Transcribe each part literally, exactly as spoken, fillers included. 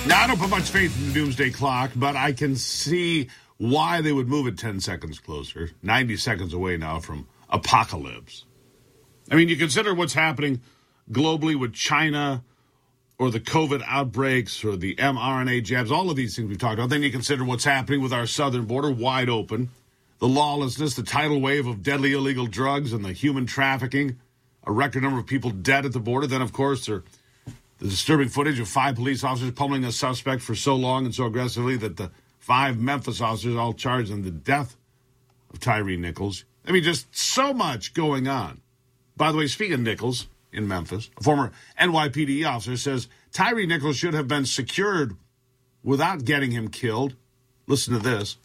Now, I don't put much faith in the doomsday clock, but I can see why they would move it ten seconds closer, ninety seconds away now from apocalypse. I mean, you consider what's happening globally with China or the COVID outbreaks or the mRNA jabs, all of these things we've talked about. Then you consider what's happening with our southern border wide open, the lawlessness, the tidal wave of deadly illegal drugs and the human trafficking, a record number of people dead at the border. Then, of course, there the disturbing footage of five police officers pummeling a suspect for so long and so aggressively that the five Memphis officers all charged in the death of Tyree Nichols. I mean, just so much going on. By the way, speaking of Nichols in Memphis, a former N Y P D officer says Tyree Nichols should have been secured without getting him killed. Listen to this.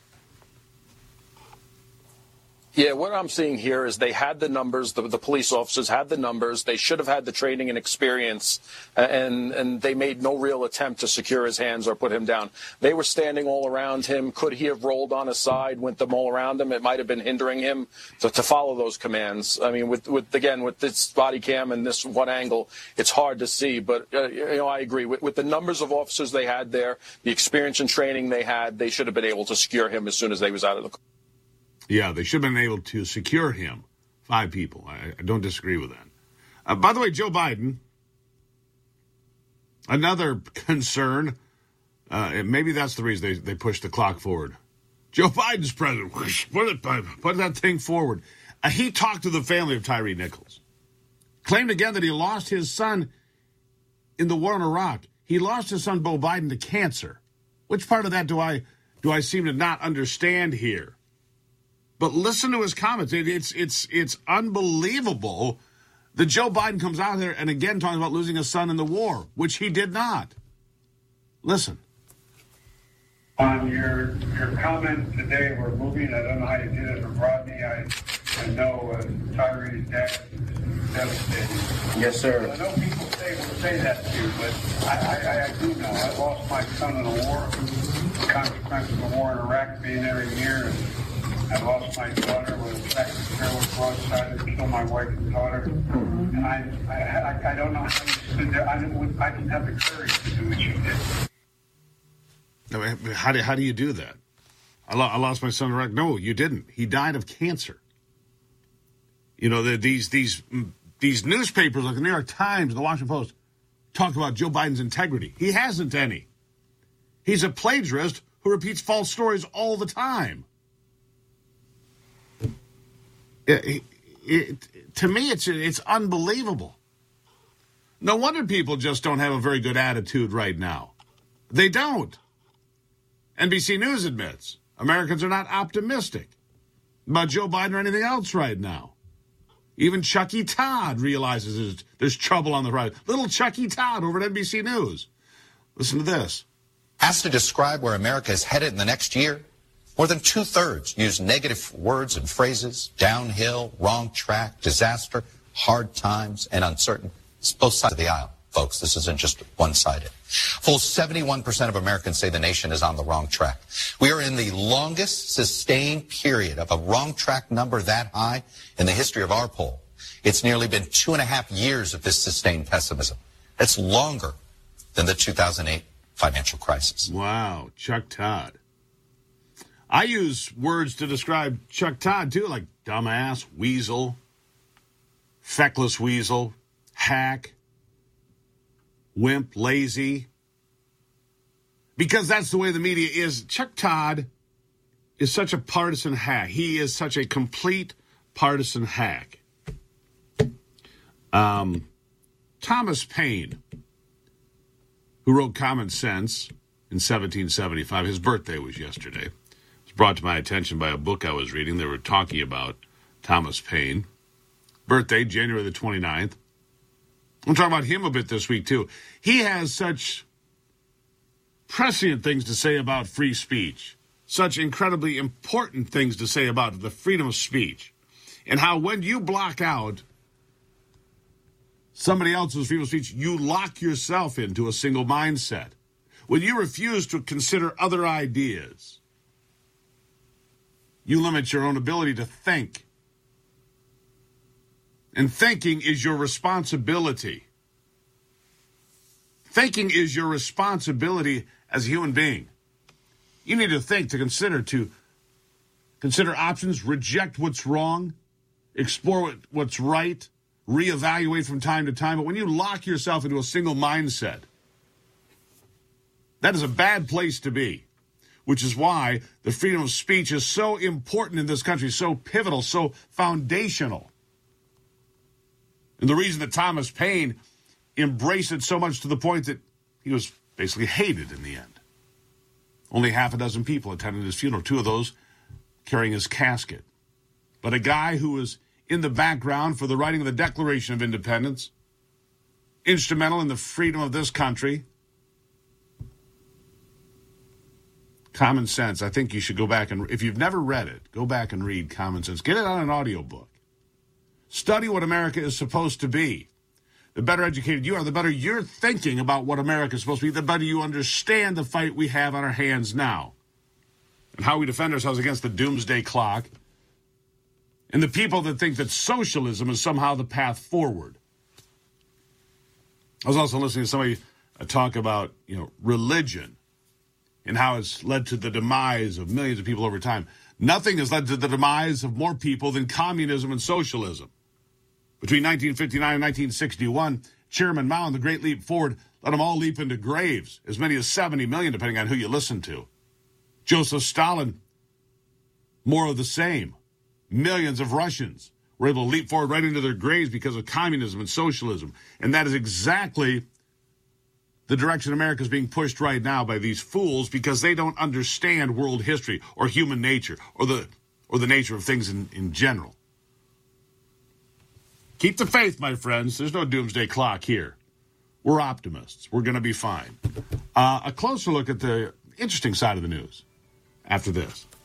Yeah, what I'm seeing here is they had the numbers, the, the police officers had the numbers, they should have had the training and experience, and and they made no real attempt to secure his hands or put him down. They were standing all around him. Could he have rolled on his side, went them all around him? It might have been hindering him to, to follow those commands. I mean, with, with again, with this body cam and this one angle, it's hard to see, but, uh, you know, I agree. With, with the numbers of officers they had there, the experience and training they had, they should have been able to secure him as soon as they was out of the car. Yeah, they should have been able to secure him. Five people. I, I don't disagree with that. Uh, by the way, Joe Biden, another concern, uh, maybe that's the reason they, they pushed the clock forward. Joe Biden's president. Put, it, put that thing forward. Uh, he talked to the family of Tyree Nichols. Claimed again that he lost his son in the war in Iraq. He lost his son, Beau Biden, to cancer. Which part of that do I do I seem to not understand here? But listen to his comments. It, it's it's it's unbelievable that Joe Biden comes out there and again talking about losing a son in the war, which he did not. Listen. On your your comment today, we're moving. I don't know how you did it from Rodney. I, I know uh, Tyree's dad is devastated. Yes, sir. I know people say will say that to you, but I, I, I do know. I lost my son in the war. The consequence of the war in Iraq, being there a year. And I lost my daughter when a tractor trailer broadside and killed my wife and daughter. And I, I, I, I don't know how you stood there. I didn't, I didn't have the courage to do what you did. How do, how do you do that? I, lo- I lost my son in Iraq. No, you didn't. He died of cancer. You know, the, these these these newspapers like the New York Times and the Washington Post talk about Joe Biden's integrity. He hasn't any. He's a plagiarist who repeats false stories all the time. It, it, to me, it's it's unbelievable. No wonder people just don't have a very good attitude right now. They don't. N B C News admits Americans are not optimistic about Joe Biden or anything else right now. Even Chucky Todd realizes there's, there's trouble on the horizon. Little Chucky Todd over at N B C News. Listen to this. Asked to describe where America is headed in the next year, more than two-thirds use negative words and phrases: downhill, wrong track, disaster, hard times, and uncertain. It's both sides of the aisle, folks. This isn't just one-sided. Full seventy-one percent of Americans say the nation is on the wrong track. We are in the longest sustained period of a wrong track number that high in the history of our poll. It's nearly been two and a half years of this sustained pessimism. That's longer than the two thousand eight financial crisis. Wow, Chuck Todd. I use words to describe Chuck Todd, too, like dumbass, weasel, feckless weasel, hack, wimp, lazy. Because that's the way the media is. Chuck Todd is such a partisan hack. He is such a complete partisan hack. Um, Thomas Paine, who wrote Common Sense in seventeen seventy-five, his birthday was yesterday. Brought to my attention by a book I was reading. They were talking about Thomas Paine. Birthday, January the twenty-ninth. I'm talking about him a bit this week, too. He has such prescient things to say about free speech, such incredibly important things to say about the freedom of speech, and how when you block out somebody else's freedom of speech, you lock yourself into a single mindset. When you refuse to consider other ideas, you limit your own ability to think. And thinking is your responsibility. Thinking is your responsibility as a human being. You need to think, to consider, to consider options, reject what's wrong, explore what, what's right, reevaluate from time to time. But when you lock yourself into a single mindset, that is a bad place to be, which is why the freedom of speech is so important in this country, so pivotal, so foundational. And the reason that Thomas Paine embraced it so much to the point that he was basically hated in the end. Only half a dozen people attended his funeral, two of those carrying his casket. But a guy who was in the background for the writing of the Declaration of Independence, instrumental in the freedom of this country. Common Sense. I think you should go back and, if you've never read it, go back and read Common Sense. Get it on an audiobook. Study what America is supposed to be. The better educated you are, the better you're thinking about what America is supposed to be, the better you understand the fight we have on our hands now and how we defend ourselves against the doomsday clock and the people that think that socialism is somehow the path forward. I was also listening to somebody talk about, you know, religion and how it's led to the demise of millions of people over time. Nothing has led to the demise of more people than communism and socialism. Between nineteen fifty-nine and nineteen sixty-one, Chairman Mao and the Great Leap Forward let them all leap into graves, as many as seventy million, depending on who you listen to. Joseph Stalin, more of the same. Millions of Russians were able to leap forward right into their graves because of communism and socialism. And that is exactly the direction America is being pushed right now by these fools, because they don't understand world history or human nature or the or the nature of things in, in general. Keep the faith, my friends. There's no doomsday clock here. We're optimists. We're going to be fine. Uh, a closer look at the interesting side of the news after this.